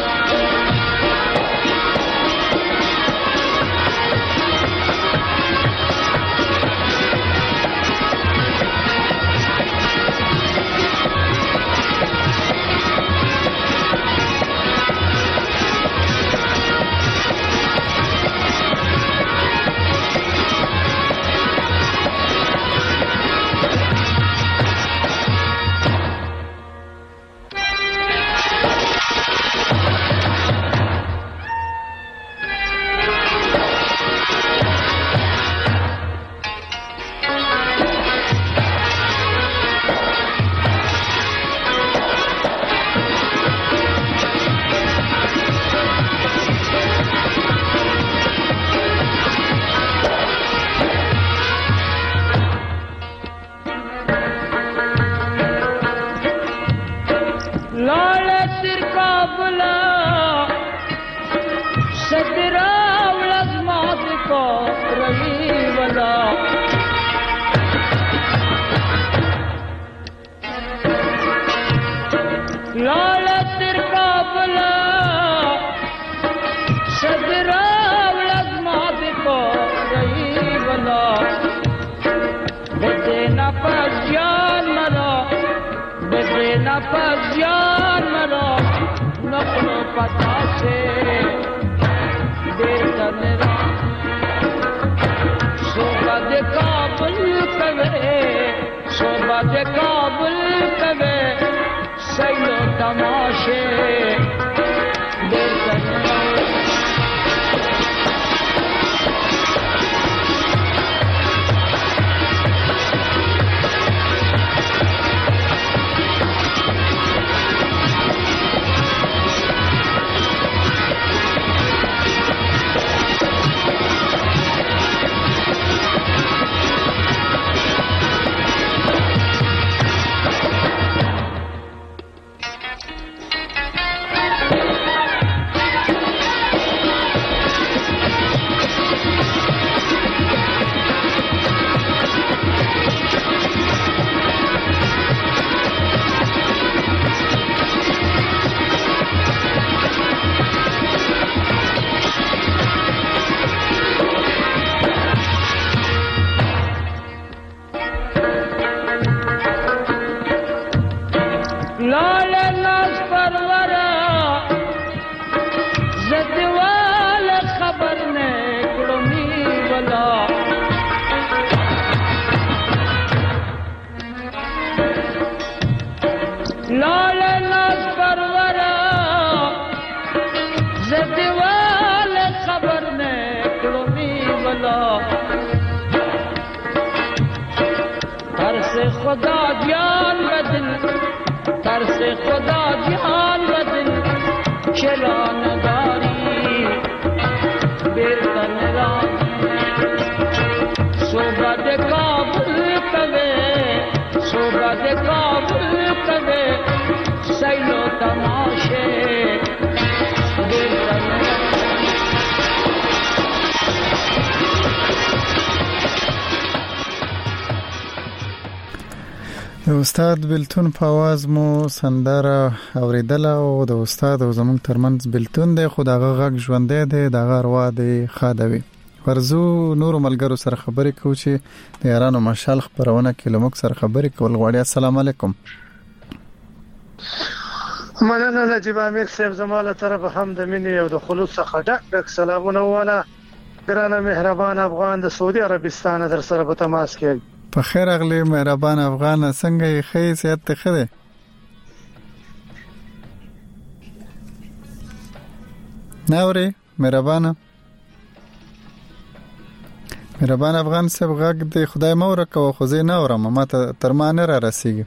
د استاد بلتون په आवाज مو سندره اوریدل او د استاد او زمونږ ترمنځ بلتون دی خو دغه غږ ژوندې دی دغه اروا دی خادوي ورزو نور ملګرو سره خبرې کوو چې د یارانو مشال خبرونه کې لمک سره خبرې کول غواړي. السلام علیکم. مننه نجیب امیر صاحب زماله طرف هم د مینې او د خلوص څخه ډک ډک سلامونه واله. ګرانه مهربان افغان د سعودي عربستان در سره په تماس کې. په خیر اغلی مهربان افغان څنګه یې خې سیادت ته خده ناوري مهربان مهربان افغان صاحب غږ دی خدای مور کو خو زه نه اورم ما ته ترمانه را رسیږي.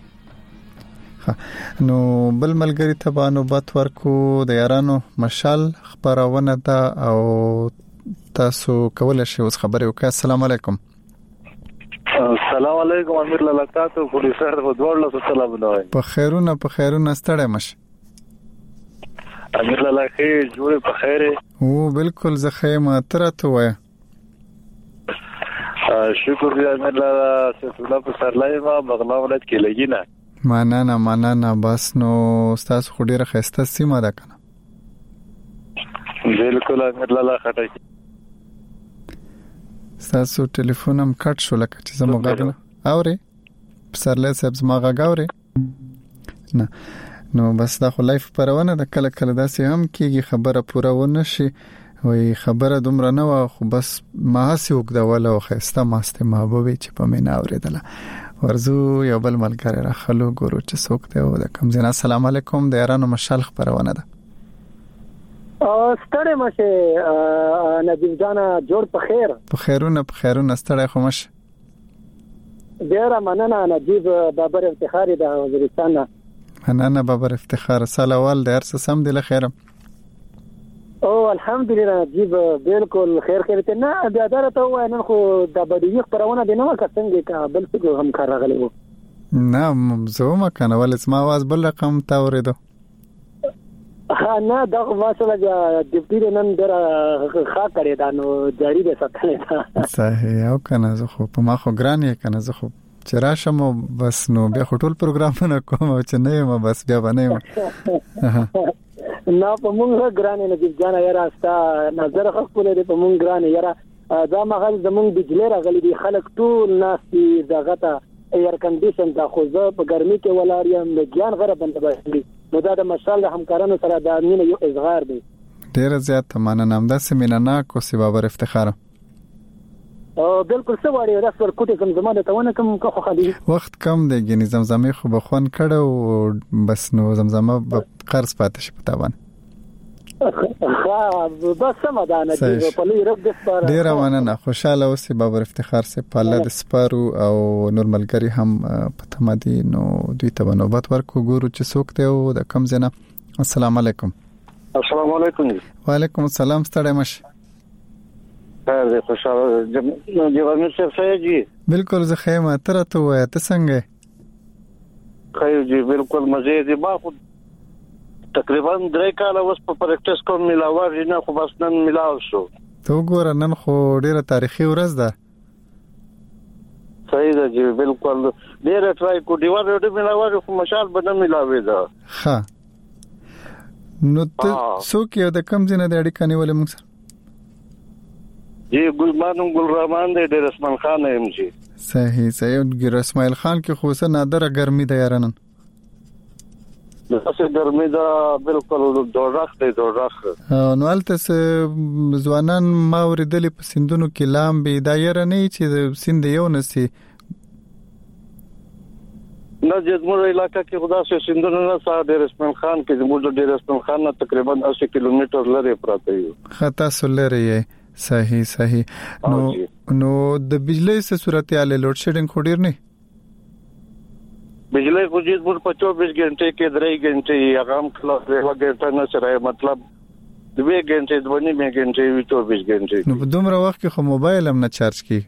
نو بل ملګری ته باندې بات ورکو د یارانو مشال خبرونه ده او تاسو کولای شئ اوس خبرې وکړئ. السلام علیکم. السلام علیکم امیر لکاتو پولیسر په دوړلو سلام نوای. په خیرونه په خیرونه ستړی مش. امیر لکه جوړ په خیره. او بالکل زه خیمه تر ته وای. شکر دې امیر لاله ستاسو په سرلای ما بغلا ولایت کې لګینا مننه مننه بس نو تاسو خو ډیره خسته سیمه ده کنه بالکل امیر لاله خټه تاسو ټلیفون هم کټ شو لکه چې زما غاغله اوري سرلای صاحب زما غاغوري نه نو بس دا خو لایف پرونه د کله کله داسې هم کیږي خبره پوره ونه شي وای خبره دومره نه و خو بس ما هسي وګداوله او خسته ماسته محبوبي چې په مینا اوریدله ورزو یو بل ملګری راخلو ګورو چې څوک دی او د کوم ځای. السلام علیکم د یارانو مشال خبرونه ده ستړی مشه نجیب جان جوړ په خیر په خیرونه په خیرونه ستړی خو مشه ډیره مننه نجیب بابر افتخاری د وزیرستان مننه بابر افتخار سلام د هر څه سم دی له خیره او الحمدلله نجیب بالکل خیر خیر ته نه بیا درته وای نن خو د بدیخ پرونه دی نو څنګه کا بل څه هم کار راغلی وو نه زوما کنه ول اسما आवाज بل رقم تا ورېدو نه دا ماشاءالله د دې نن ډېر ښه کړی دا نو جاری به ساتل تا صحیح او کنه زه خو په ما خو ګران یې کنه زه خو چې راشم بس نو بیا ټول پروګرامونه کوم چې نه یم بس بیا باندې نه په مونږ ګران نه دي ځان یاره استا نظر خپل دې په مونږ ګران یاره دا مغل زمونږ بجلی راغلي دي خلک ټول ناس دغه ته ایر کنډیشن دا خو زه په ګرمي کې ولاریم د ګیان غره بنده باندې نو دا د مشال د همکارانو سره د امین یو اصغار دی ډیر زیات مننه نام د سیمینانا کو سی بابر افتخار او بالکل څه وړي راس ور کوټه کوم زمانه ته ونه کوم خو خالي وخت کم دی ګنې زمزمه خو بخون کړه او بس نو زمزمه قرض پاتې شي پتا ونه ها بس سمدانه دی په لوی رب د سپار ډیر مننه خوشاله اوسې بابر افتخار سه پاله د سپارو او نور ملګری هم پته مدي نو دوی ته نوبت ورکو ګورو چې څوک ته او د کم زنه. السلام علیکم. السلام علیکم. وعلیکم السلام ستړی مشه زه خوشاله جواب مې څه فایجی بالکل زه خیمه تر ته وای ته څنګه خیر جی بالکل مزه دې ما خو تقریبا درې کاله وس په پریکټیس کوم ملاوه نه خو بس نن ملاو شو ته ګور نن خو ډیره تاریخي ورځ ده صحیح ده جی بالکل ډیره ټرای کو دیوار دې ملاوه خو مشال بده ملاوي ده ها نو ته څوک یو د کم ځنه د اړیکې نیولې موږ سره جی ګلمان ګل رحمان دې ډیر اسمان خان ایم جی صحیح صحیح ګل اسماعیل خان کې خو څه نادره ګرمي ده یارانن دغه ګرمي دا بالکل دوړخ دی دوړخ نو الته ځوانان ما ورېدلې په سندونو کې لامبي دایره نه چې سند یو نسی نه جمهور علاقہ کې خدا سے سندونو نه سره ډیر اسمان خان کې زموږ ډیر اسمان خان نه تقریبا اسی کیلومتر لري پراته یو خطا سولري صحیح صحیح نو نو د بجلی څه صورتحال لوډ شیډینګ خو ډیر نه بجلی کو جیت پر چوبیس घंटे کې درې घंटे هغه خلاص دی وګټه نه سره مطلب دوه घंटे دونی می घंटे وی چوبیس घंटे نو په دومره وخت کې خو موبایل هم نه چارج کی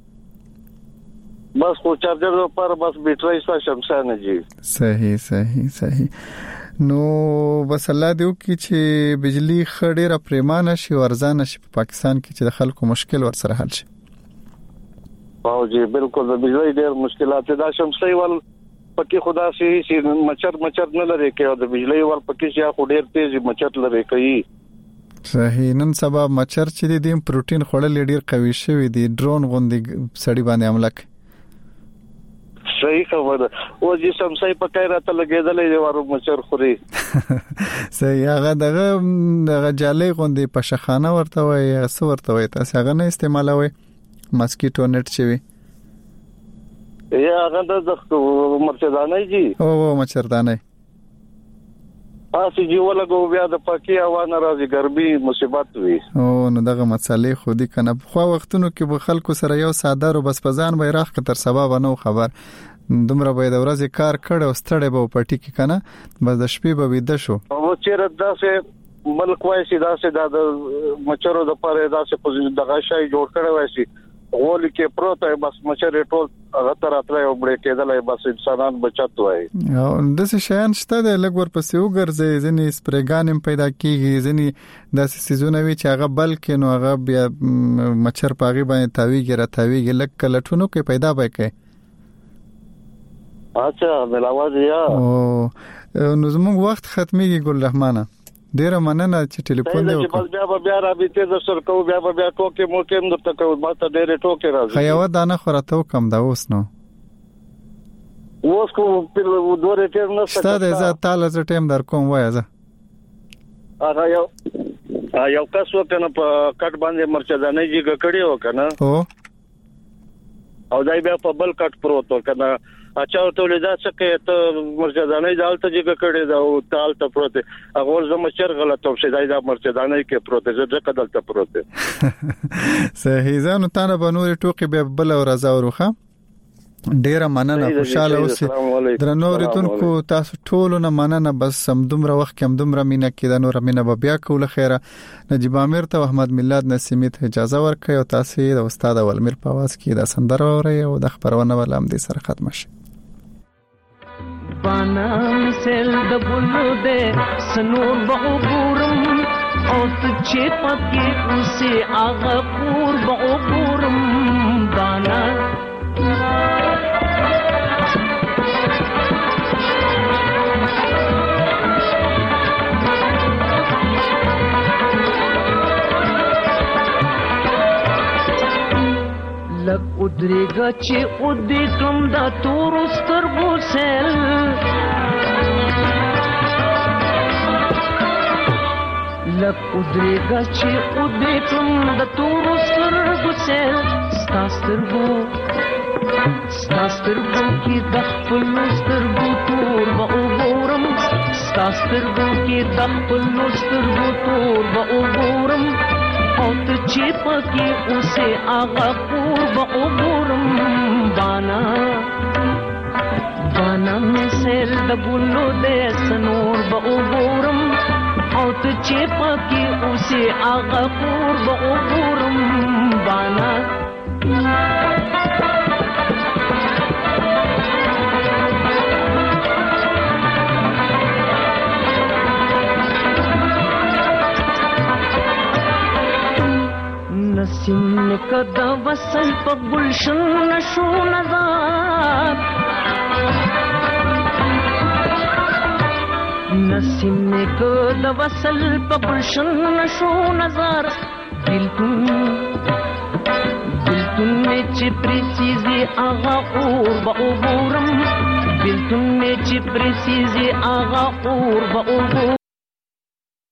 بس خو چارجر پر بس بیټری سره شمشانه جی صحیح صحیح صحیح نو بس الله دې وکړي چې بجلی خډيره پریمانه شي ورزانه شي په پاکستان کې چې د خلکو مشکل ور سره حل شي او جی بالکل د بجلی ډېر مشکلات دا شمسي ول پکې خدا سي چې مچر مچر نه لري کې او د بجلی ول پکې چې خو ډېر تیز مچر لري کوي صحیح نن سبا مچر چې دي پروتین خوړل ډېر قوي شوی دي ډرون غوندي سړی باندې عمله کوي صحیح خبره او چې سمسای په کای راته لګیدلې دی ورو مچر خوري صحیح هغه دغه دغه جالي غوندي په شخانه ورته وای څه ورته وای تاسو هغه نه استعمالوي ماسکیټو نت چوي یا هغه د مرچدانه جی او مچردانه اسی جو لګو بیا د پاکي هوا ناراضي ګرمي مصیبت وي او نو دغه مسالې خو دي کنه خو وختونو کې به خلکو سره یو ساده او بس پزان بیرغ کتر سبب نو خبر دومره به د ورځې کار کړه او ستړی به پټی کې کنه بس د شپې به ویده شو او چیرې داسې ملک وای سي داسې د مچرو د پاره داسې په دغه شای جوړ کړی وای سي غول کې پروت بس مچر ټول هغه تر اتره یو بړې کېدلای بس انسانان بچت وای او د څه شیان شته د لګ ور پسې وګرځي ځنی سپریګان هم پیدا کیږي ځنی د سيزونه وی چې هغه بلکې نو هغه بیا مچھر پاغي باندې تاویږي را تاویږي لګ کلټونو کې پیدا وای کوي اچھا ملاواز یا او نو زموږ وخت ختميږي ګل رحمانه ډیره مننه چې ټلیفون دی وکړ بیا بیا را به د سر کو بیا بیا ټوکې مو کې نو ته کو ما ته ډېر ټوکې راځي خیاوه دانه خورته کم دا اوس نو اوس کو په دوره ټیم نه ستا د ز تعالی ز ټیم در کوم وای زه هغه یو یو کس وکنه په کټ باندې مرچدانې جګ کړي وکنه او او دای بیا په بل کټ پروت وکنه اچھا ته لیدا چې ته مرچدانې دالته جګ کړي دا او تالته پروت هغه ور زما چر غلط او شي دا مرچدانې کې پروت زه ځکه دلته پروت صحیح ځانو تانه بنور ټوکی به بل او رضا وروخه ډیره مننه خوشاله اوسې درنو ریتونکو تاسو ټول نه مننه بس سم دومره وخت کم دومره مینه کې د نور مینه به بیا کوله خیره نجیب امیر ته احمد ملت نسیمیت اجازه ورکړي او تاسو د استاد ولمیر په आवाज کې د سندره اوري او د خبرونه ولهم دي سره ختم شي بانا مثل د بلو ده سنور بعبورم او تچې پکې اوسه اغه پور بعبورم بانا لک ادریگا چی ادی کم دا تور سترگو سیل لک ادریگا چی ادی کم دا تور سترگو سیل ستا سترگو ستا سترگو کی دخپل سترگو تور با اوگورم ستا سترگو کی دخپل سترگو تور با اوگورم او ته چې پکې اوسه آغا پور با اوګورم بانا بانا مثل د ګلو د سنور با اوګورم او ته چې پکې اوسه آغا پور با اوګورم بانا نسیم کدا وصل په گلشن نشو نظر نسیم کدا وصل په گلشن نشو نظر دلتون دلتون میں چې پریسیزی آغا اور با اوګورم دلتون میں چې پریسیزی آغا اور با اوګورم